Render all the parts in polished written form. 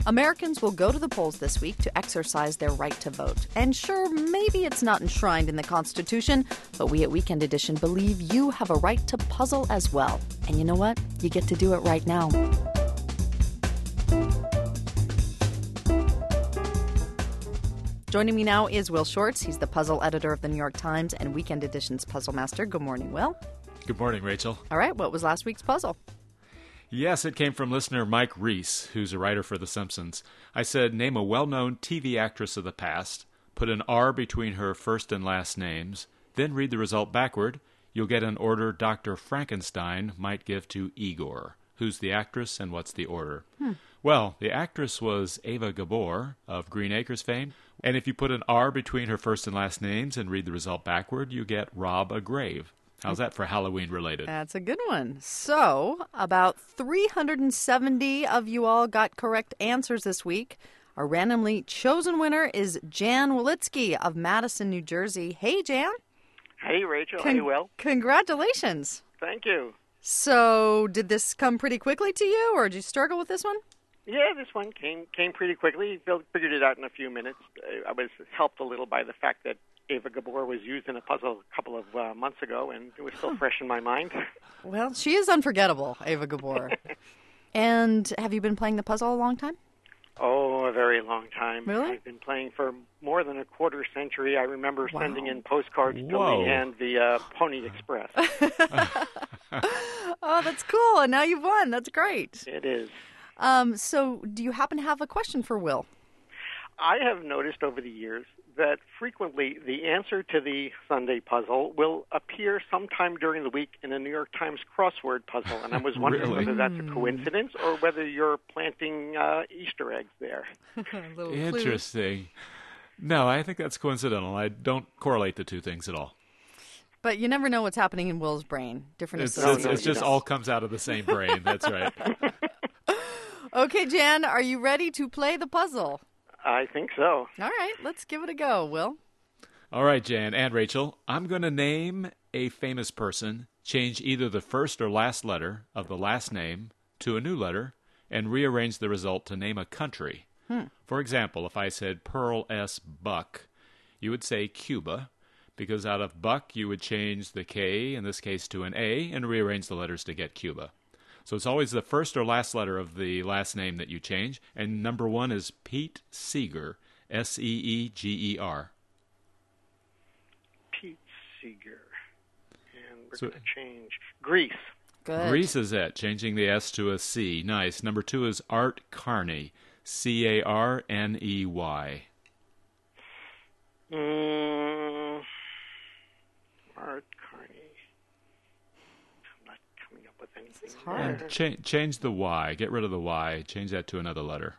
Americans will go to the polls this week to exercise their right to vote. And sure, maybe it's not enshrined in the Constitution, but we at Weekend Edition believe you have a right to puzzle as well. And you know what? You get to do it right now. Joining me now is Will Shortz. He's the puzzle editor of the New York Times and Weekend Edition's puzzle master. Good morning, Will. Good morning, Rachel. All right, what was last week's puzzle? Yes, it came from listener Mike Reese, who's a writer for The Simpsons. I said, name a well-known TV actress of the past, put an R between her first and last names, then read the result backward. You'll get an order Dr. Frankenstein might give to Igor. Who's the actress and what's the order? Well, the actress was Ava Gabor of Green Acres fame. And if you put an R between her first and last names and read the result backward, you get rob a grave. How's that for Halloween related? That's a good one. So, about 370 of you all got correct answers this week. Our randomly chosen winner is Jan Walitsky of Madison, New Jersey. Hey, Jan. Hey, Rachel. Hey, Will. Congratulations. Thank you. So, did this come pretty quickly to you, or did you struggle with this one? Yeah, this one came pretty quickly. Figured it out in a few minutes. I was helped a little by the fact that Ava Gabor was used in a puzzle a couple of months ago, and it was still fresh in my mind. Well, she is unforgettable, Ava Gabor. And have you been playing the puzzle a long time? Oh, a very long time. Really? I've been playing for more than a quarter century. I remember sending in postcards to Whoa. Leanne the Pony Express. Oh, that's cool. And now you've won. That's great. It is. So do you happen to have a question for Will? I have noticed over the years that frequently the answer to the Sunday puzzle will appear sometime during the week in a New York Times crossword puzzle, and I was wondering Really? whether that's a coincidence or whether you're planting Easter eggs there. Little clue. Interesting. No, I think that's coincidental. I don't correlate the two things at all. But you never know what's happening in Will's brain. Different It's associations. just all comes out of the same brain. That's right. Okay, Jan, are you ready to play the puzzle? I think so. All right, let's give it a go, Will. All right, Jan and Rachel, I'm going to name a famous person, change either the first or last letter of the last name to a new letter, and rearrange the result to name a country. For example, if I said Pearl S. Buck, you would say Cuba, because out of Buck you would change the K, in this case, to an A, and rearrange the letters to get Cuba. So it's always the first or last letter of the last name that you change. And number one is Pete Seeger, Seeger. Pete Seeger. And we're So- going to change Greece. Good. Greece is it, changing the S to a C. Nice. Number two is Art Carney, Carney. Art Carney. I'm not coming up with anything. This is hard. And change the Y. Get rid of the Y. Change that to another letter.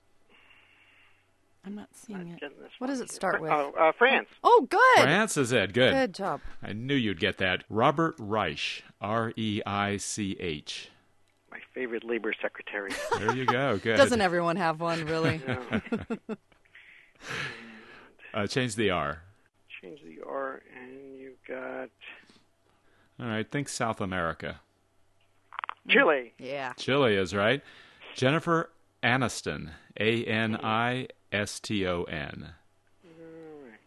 I'm not seeing it. Getting this What one does it here. start with? France. Oh, good. France is it. Good. Good job. I knew you'd get that. Robert Reich, Reich. My favorite labor secretary. There you go. Good. Doesn't everyone have one, really? Change the R. Change the R, and you got All right. Think South America. Chile. Yeah. Chile is right. Jennifer Aniston, Aniston. All right.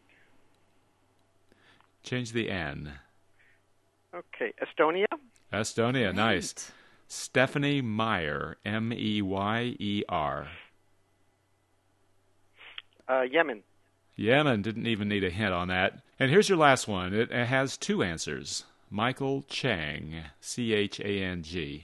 Change the N. Okay, Estonia. Estonia, nice. Right. Stephanie Meyer, Meyer. Yemen. Yemen, didn't even need a hint on that. And here's your last one. It has two answers. Michael Chang, Chang.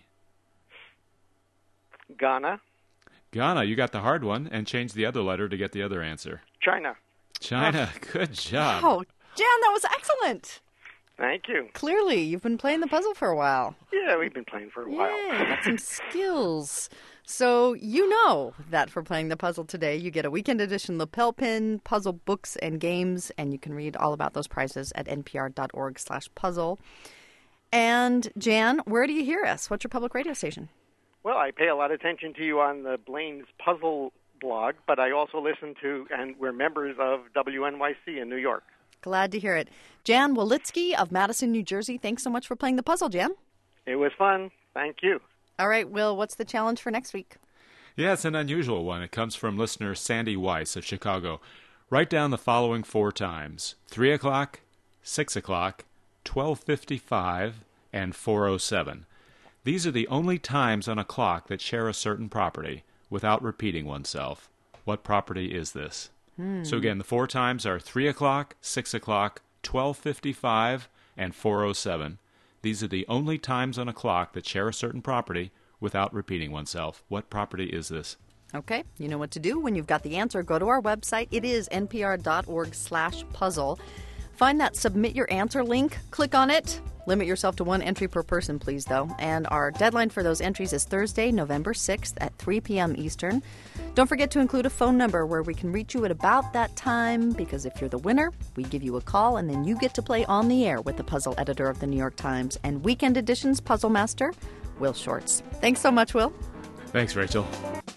Ghana. Ghana, you got the hard one, and change the other letter to get the other answer. China. China, good job. Oh, Jan, that was excellent. Thank you. Clearly, you've been playing the puzzle for a while. Yeah, we've been playing for a while. Yeah, got some skills. So you know that for playing the puzzle today, you get a Weekend Edition lapel pin, puzzle books and games, and you can read all about those prizes at npr.org/puzzle. And Jan, where do you hear us? What's your public radio station? Well, I pay a lot of attention to you on the Blaine's Puzzle blog, but I also listen to, and we're members of WNYC in New York. Glad to hear it. Jan Walitsky of Madison, New Jersey. Thanks so much for playing the puzzle, Jan. It was fun. Thank you. All right, Will, what's the challenge for next week? Yeah, it's an unusual one. It comes from listener Sandy Weiss of Chicago. Write down the following 4 times: 3 o'clock, 6 o'clock, 12:55, and 4:07. These are the only times on a clock that share a certain property without repeating oneself. What property is this? So again, the 4 times are 3 o'clock, 6 o'clock, 12:55, and 4:07. These are the only times on a clock that share a certain property without repeating oneself. What property is this? Okay, you know what to do. When you've got the answer, go to our website. It is npr.org/puzzle. Find that Submit Your Answer link. Click on it. Limit yourself to 1 entry per person, please, though. And our deadline for those entries is Thursday, November 6th at 3 p.m. Eastern. Don't forget to include a phone number where we can reach you at about that time, because if you're the winner, we give you a call, and then you get to play on the air with the puzzle editor of the New York Times and Weekend Edition's puzzle master, Will Shortz. Thanks so much, Will. Thanks, Rachel.